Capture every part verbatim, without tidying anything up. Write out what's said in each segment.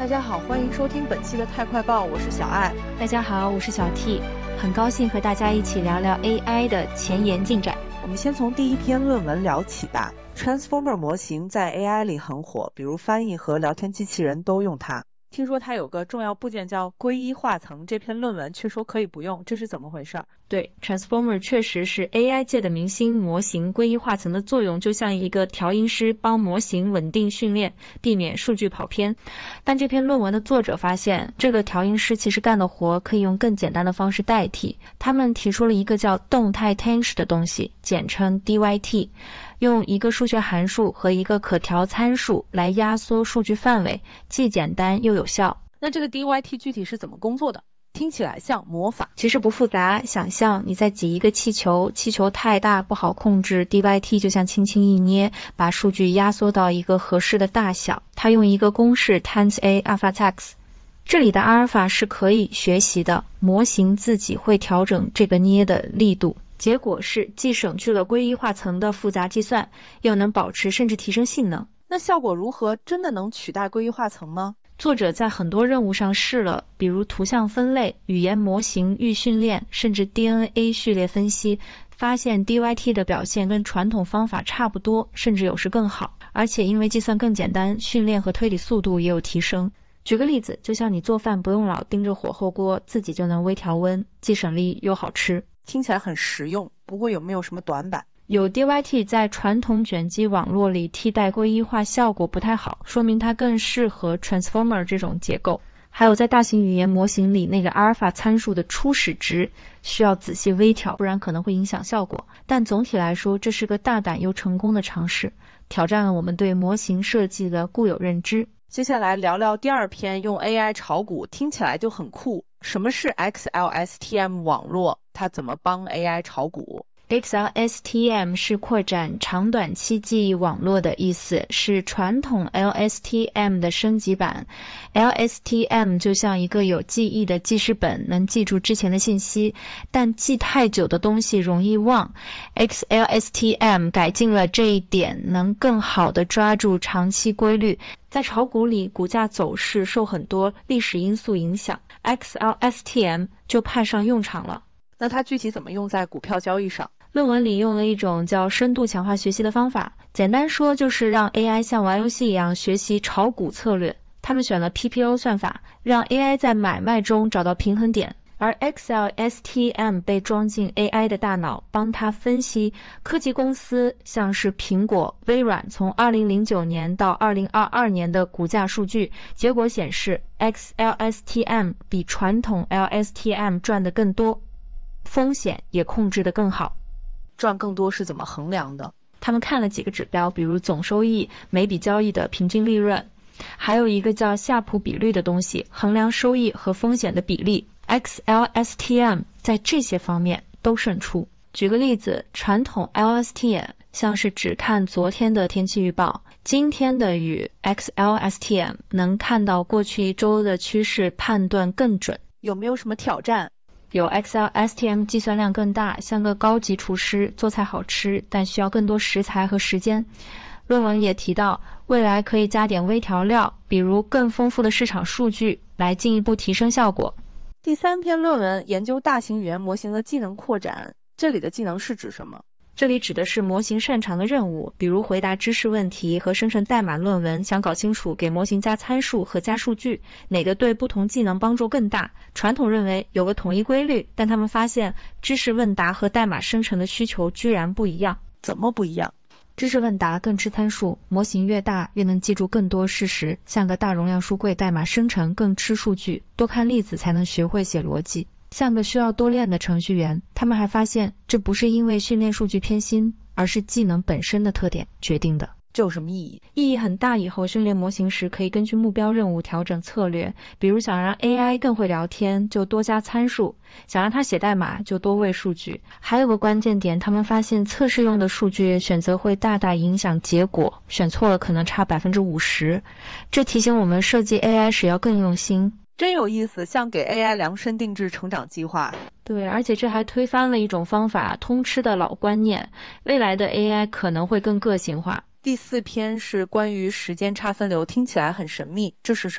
大家好，欢迎收听本期的太快报，我是小爱。 大家好，我是小 T， 很高兴和大家一起聊聊 A I 的前沿进展。 我们先从第一篇论文聊起吧。Transformer 模型在 A I 里很火，比如翻译和聊天机器人都用它。听说它有个重要部件叫归一化层，这篇论文却说可以不用，这是怎么回事？ 对 Transformer 确实是 A I 界的明星，模型归一化层的作用就像一个调音师，帮模型稳定训练，避免数据跑偏。但这篇论文的作者发现，这个调音师其实干的活可以用更简单的方式代替。他们提出了一个叫动态 Tanh 的东西，简称 D Y T， 用一个数学函数和一个可调参数来压缩数据范围，既简单又有效。 那这个 D Y T 具体是怎么工作的？听起来像魔法， 其实不复杂。想象你在挤一个气球，气球太大不好控制， D Y T 就像轻轻一捏，把数据压缩到一个合适的大小。它用一个公式 times A alpha tax， 这里的阿尔法是可以学习的，模型自己会调整这个捏的力度。结果是既省去了归一化层的复杂计算，又能保持甚至提升性能。 那效果如何？真的能取代归一化层吗？ 作者在很多任务上试了，比如图像分类、语言模型预训练，甚至 D N A 序列分析，发现 D Y T 的表现跟传统方法差不多，甚至有时更好。而且因为计算更简单，训练和推理速度也有提升。举个例子，就像你做饭不用老盯着火候锅，自己就能微调温，既省力又好吃。 听起来很实用，不过有没有什么短板？ 有 D Y T 在传统卷积网络里替代归一化效果不太好，说明它更适合 Transformer 这种结构。还有在大型语言模型里，那个阿尔法参数的初始值需要仔细微调，不然可能会影响效果。但总体来说，这是个大胆又成功的尝试，挑战了我们对模型设计的固有认知。 接下来聊聊第二篇，用 A I 炒股，听起来就很酷。什么是 X L S T M 网络？它怎么帮 A I 炒股 ？X L S T M 是扩展长短期记忆网络的意思，是传统 L S T M 的升级版。L S T M 就像一个有记忆的记事本，能记住之前的信息，但记太久的东西容易忘。X L S T M 改进了这一点，能更好地抓住长期规律。在炒股里，股价走势受很多历史因素影响， X L S T M 就派上用场了。 那它具体怎么用在股票交易上？ 论文里用了一种叫深度强化学习的方法，简单说就是让 A I 像玩游戏一样学习炒股策略。他们选了 P P O 算法，让 A I 在买卖中找到平衡点，而 X L S T M 被装进 A I 的大脑，帮它分析科技公司像是苹果、微软从二零零九年到二零二二年的股价数据。结果显示 X L S T M 比传统 L S T M 赚得更多，风险也控制得更好。 赚更多是怎么衡量的？ 他们看了几个指标，比如总收益、每笔交易的平均利润，还有一个叫夏普比率的东西，衡量收益和风险的比例。X L S T M 在这些方面都胜出。举个例子，传统 L S T M 像是只看昨天的天气预报，今天的雨 X L S T M 能看到过去一周的趋势，判断更准。 有没有什么挑战？ 有 X L S T M 计算量更大，像个高级厨师，做菜好吃，但需要更多食材和时间。论文也提到，未来可以加点微调料，比如更丰富的市场数据，来进一步提升效果。 第三篇论文研究大型语言模型的技能扩展，这里的技能是指什么？ 这里指的是模型擅长的任务，比如回答知识问题和生成代码论文，想搞清楚给模型加参数和加数据，哪个对不同技能帮助更大。传统认为有个统一规律，但他们发现知识问答和代码生成的需求居然不一样。 怎么不一样？ 知识问答更吃参数，模型越大越能记住更多事实，像个大容量书柜，代码生成更吃数据，多看例子才能学会写逻辑，像个需要多练的程序员。他们还发现这不是因为训练数据偏心，而是技能本身的特点决定的。 这有什么意义？ 意义很大，以后训练模型时可以根据目标任务调整策略，比如想让 A I 更会聊天，就多加参数，想让它写代码，就多喂数据。还有个关键点，他们发现测试用的数据选择会大大影响结果，选错了可能差 百分之五十。 这提醒我们设计 A I 时要更用心。 真有意思，像给 A I 量身定制成长计划。 对，而且这还推翻了一种方法，通吃的老观念，未来的 A I 可能会更个性化。 第四篇是关于时间差分流，听起来很神秘，这是什么？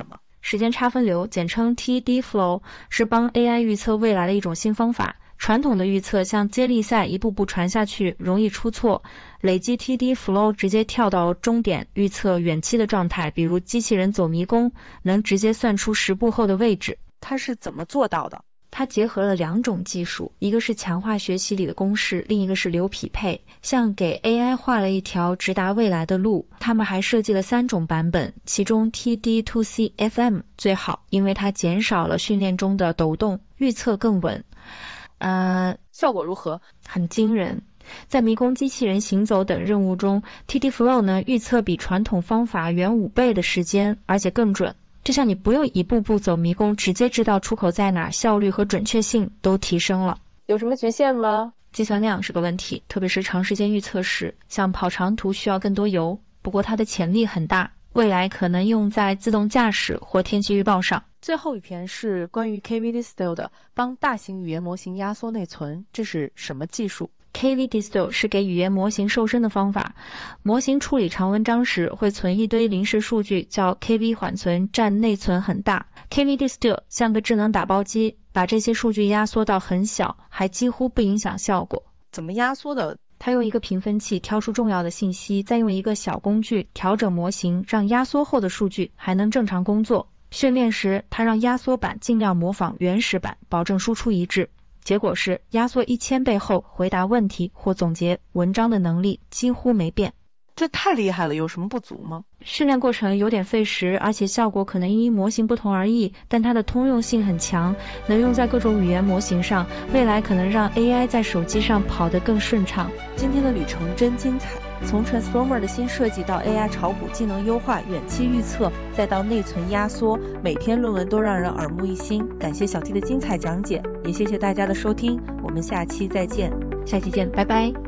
时间差分流，简称 T D Flow， 是帮 A I 预测未来的一种新方法。传统的预测像接力赛一步步传下去，容易出错。累积 T D Flow 直接跳到终点，预测远期的状态，比如机器人走迷宫，能直接算出十步后的位置。 它是怎么做到的？ 它结合了两种技术，一个是强化学习里的公式，另一个是流匹配，像给 A I 画了一条直达未来的路。他们还设计了三种版本，其中 T D two C F M 最好，因为它减少了训练中的抖动，预测更稳。呃， 效果如何？ 很惊人。在迷宫机器人行走等任务中 ，T D Flow 呢预测比传统方法远五倍的时间，而且更准。这下你不用一步步走迷宫，直接知道出口在哪，效率和准确性都提升了。 有什么局限吗？ 计算量是个问题，特别是长时间预测时，像跑长途需要更多油。不过它的潜力很大，未来可能用在自动驾驶或天气预报上。 最后一篇是关于 K V Distill 的，帮大型语言模型压缩内存，这是什么技术 ？K V Distill 是给语言模型瘦身的方法。模型处理长文章时会存一堆临时数据，叫 K V 缓存，占内存很大。K V Distill 像个智能打包机，把这些数据压缩到很小，还几乎不影响效果。 怎么压缩的？ 它用一个评分器挑出重要的信息，再用一个小工具调整模型，让压缩后的数据还能正常工作。训练时，它让压缩版尽量模仿原始版，保证输出一致。结果是压缩一千倍后回答问题或总结文章的能力几乎没变。 这太厉害了，有什么不足吗？ 训练过程有点费时，而且效果可能因模型不同而异，但它的通用性很强，能用在各种语言模型上，未来可能让 A I 在手机上跑得更顺畅。 今天的旅程真精彩，从 Transformer 的新设计到 A I 炒股技能优化、远期预测，再到内存压缩，每篇论文都让人耳目一新。感谢小 T 的精彩讲解，也谢谢大家的收听，我们下期再见。 下期见，拜拜。